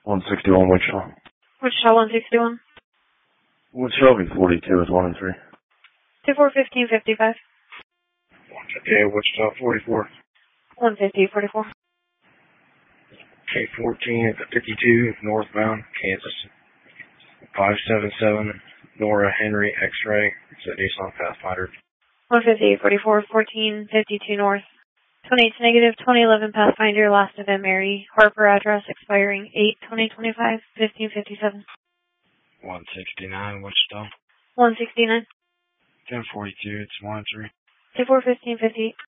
161 Wichita. Wichita 161. Wichita will be 42 is 1 and 3. 241555. 158 Wichita 44. 150 44. K14 at the 52 northbound Kansas. 577 Nora Henry X-ray. It's a Nissan Pathfinder. 150 44 1452 north. 28 negative 2011 Pathfinder, last event Mary. Harper address expiring 8/2025, 1557. 169 Wichita. 169. 1042, it's 1 and 3. 241558.